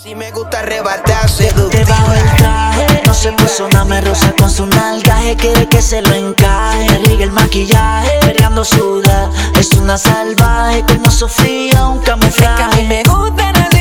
Si me gusta arrebatarse, debajo el traje no se puso nada, me rosa con su nalgaje. Quiere que se lo encaje, me riega el maquillaje, perreando suda. Es una salvaje como Sofía, un camuflaje. Es que a mí me gusta